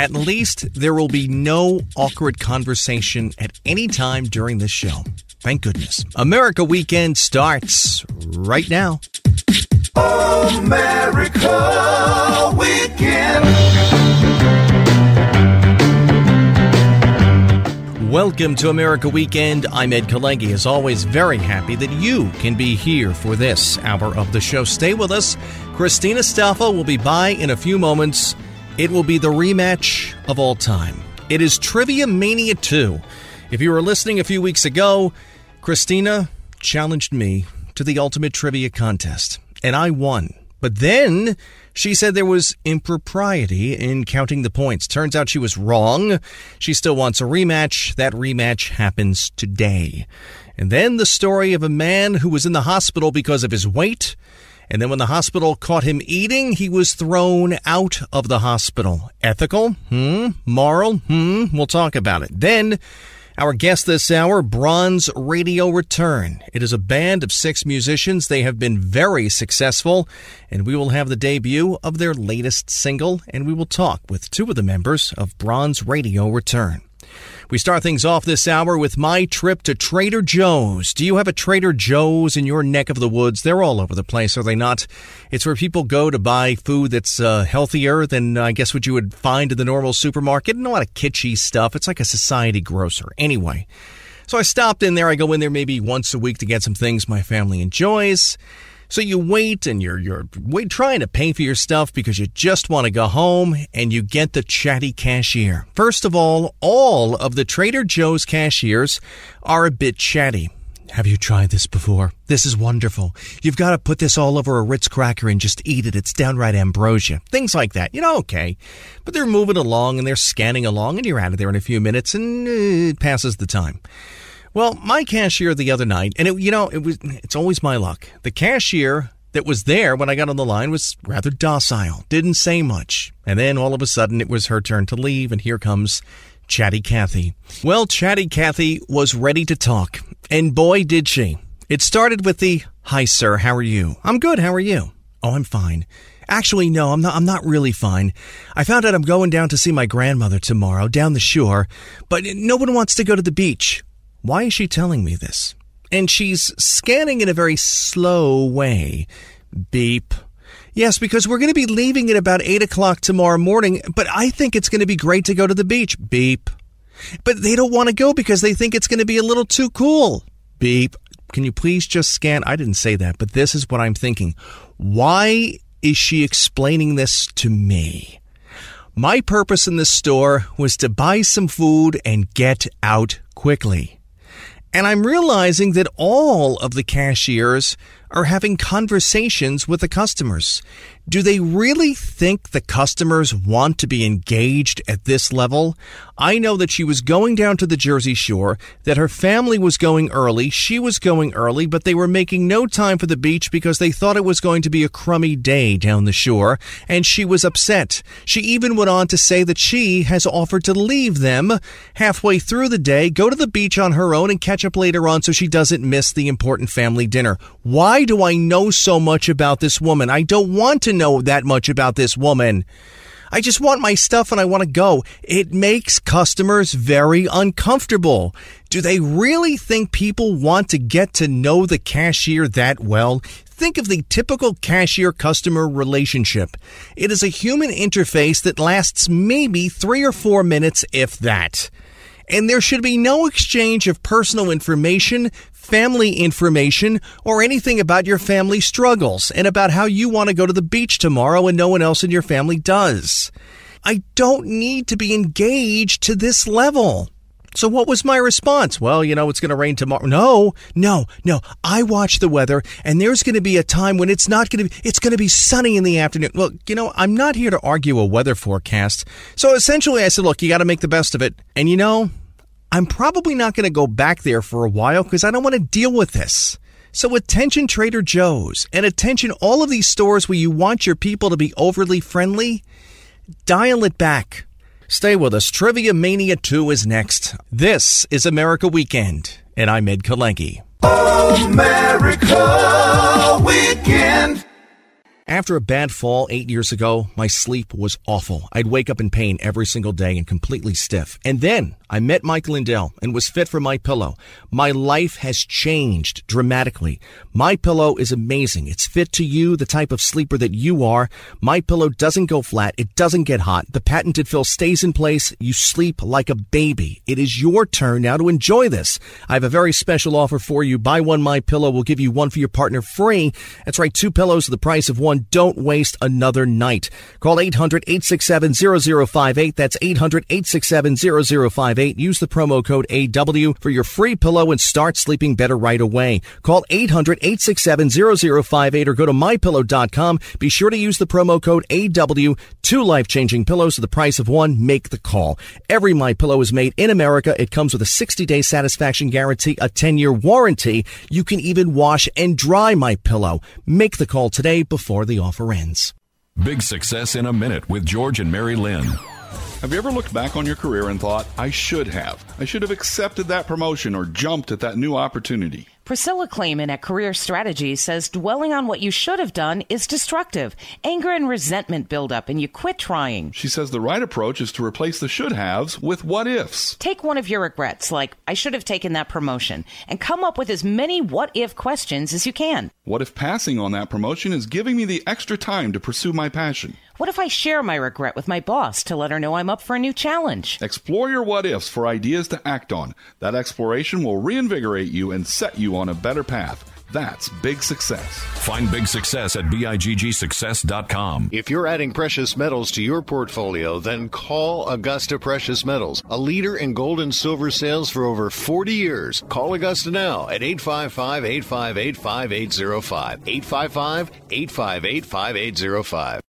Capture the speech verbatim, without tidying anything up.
At least there will be no awkward conversation at any time during this show. Thank goodness. America Weekend starts right now. America Weekend. Welcome to America Weekend. I'm Ed Kalengi. As always, very happy that you can be here for this hour of the show. Stay with us. Christina Staffa will be by in a few moments. It will be the rematch of all time. It is Trivia Mania two. If you were listening a few weeks ago, Christina challenged me to the ultimate trivia contest, and I won. But then she said there was impropriety in counting the points. Turns out she was wrong. She still wants a rematch. That rematch happens today. And then the story of a man who was in the hospital because of his weight. And then when the hospital caught him eating, he was thrown out of the hospital. Ethical? Hmm. Moral? Hmm. We'll talk about it. Then our guest this hour, Bronze Radio Return. It is a band of six musicians. They have been very successful, and we will have the debut of their latest single, and we will talk with two of the members of Bronze Radio Return. We start things off this hour with my trip to Trader Joe's. Do you have a Trader Joe's in your neck of the woods? They're all over the place, are they not? It's where people go to buy food that's uh, healthier than, I guess, what you would find in the normal supermarket. And a lot of kitschy stuff. It's like a society grocer. Anyway, so I stopped in there. I go in there maybe once a week to get some things my family enjoys. So you wait, and you're you're wait, trying to pay for your stuff because you just want to go home, and you get the chatty cashier. First of all, all of the Trader Joe's cashiers are a bit chatty. Have you tried this before? This is wonderful. You've got to put this all over a Ritz cracker and just eat it. It's downright ambrosia. Things like that. You know, okay. But they're moving along, and they're scanning along, and you're out of there in a few minutes, and it passes the time. Well, my cashier the other night, and it, you know, it was, it's always my luck. The cashier that was there when I got on the line was rather docile, didn't say much. And then all of a sudden it was her turn to leave, and here comes Chatty Cathy. Well, Chatty Cathy was ready to talk, and boy did she. It started with the, "Hi sir, how are you?" "I'm good, how are you?" "Oh, I'm fine." "Actually, no, I'm not I'm not really fine. I found out I'm going down to see my grandmother tomorrow, down the shore, but no one wants to go to the beach." Why is she telling me this? And she's scanning in a very slow way. Beep. "Yes, because we're going to be leaving at about eight o'clock tomorrow morning, but I think it's going to be great to go to the beach." Beep. "But they don't want to go because they think it's going to be a little too cool." Beep. "Can you please just scan?" I didn't say that, but this is what I'm thinking. Why is she explaining this to me? My purpose in this store was to buy some food and get out quickly. And I'm realizing that all of the cashiers are having conversations with the customers. Do they really think the customers want to be engaged at this level? I know that she was going down to the Jersey Shore, that her family was going early, she was going early, but they were making no time for the beach because they thought it was going to be a crummy day down the shore, and she was upset. She even went on to say that she has offered to leave them halfway through the day, go to the beach on her own, and catch up later on so she doesn't miss the important family dinner. Why do I know so much about this woman? I don't want to know that much about this woman. I just want my stuff and I want to go. It makes customers very uncomfortable. Do they really think people want to get to know the cashier that well? Think of the typical cashier-customer relationship. It is a human interface that lasts maybe three or four minutes, if that. And there should be no exchange of personal information, family information, or anything about your family struggles and about how you want to go to the beach tomorrow and no one else in your family does. I don't need to be engaged to this level. So what was my response? Well, you know, it's going to rain tomorrow. No, no, no. I watch the weather, and there's going to be a time when it's not going to be, it's going to be sunny in the afternoon. Well, you know, I'm not here to argue a weather forecast. So essentially I said, look, you got to make the best of it. And you know, I'm probably not going to go back there for a while because I don't want to deal with this. So attention Trader Joe's, and attention all of these stores where you want your people to be overly friendly. Dial it back. Stay with us. Trivia Mania two is next. This is America Weekend, and I'm Ed Kalengi. America Weekend. After a bad fall eight years ago, my sleep was awful. I'd wake up in pain every single day and completely stiff. And then I met Mike Lindell and was fit for MyPillow. My life has changed dramatically. MyPillow is amazing. It's fit to you, the type of sleeper that you are. MyPillow doesn't go flat. It doesn't get hot. The patented fill stays in place. You sleep like a baby. It is your turn now to enjoy this. I have a very special offer for you. Buy one MyPillow. We'll give you one for your partner free. That's right, two pillows at the price of one. Don't waste another night. Call eight hundred, eight six seven, zero zero five eight. That's eight hundred, eight six seven, zero zero five eight. Use the promo code A W for your free pillow and start sleeping better right away. Call eight hundred, eight six seven, zero zero five eight or go to my pillow dot com. Be sure to use the promo code A W. Two life-changing pillows at the price of one. Make the call. Every MyPillow is made in America. It comes with a sixty-day satisfaction guarantee, a ten-year warranty. You can even wash and dry MyPillow. Make the call today before the offer ends. Big Success in a Minute with George and Mary Lynn. Have you ever looked back on your career and thought, I should have. I should have accepted that promotion or jumped at that new opportunity? Priscilla Clayman at Career Strategy says dwelling on what you should have done is destructive. Anger and resentment build up and you quit trying. She says the right approach is to replace the should-haves with what-ifs. Take one of your regrets, like, I should have taken that promotion, and come up with as many what-if questions as you can. What if passing on that promotion is giving me the extra time to pursue my passion? What if I share my regret with my boss to let her know I'm up for a new challenge? Explore your what-ifs for ideas to act on. That exploration will reinvigorate you and set you on a better path. That's big success. Find Big Success at big success dot com. If you're adding precious metals to your portfolio, then call Augusta Precious Metals, a leader in gold and silver sales for over forty years. Call Augusta now at eight five five, eight five eight, five eight zero five. eight five five, eight five eight, five eight zero five.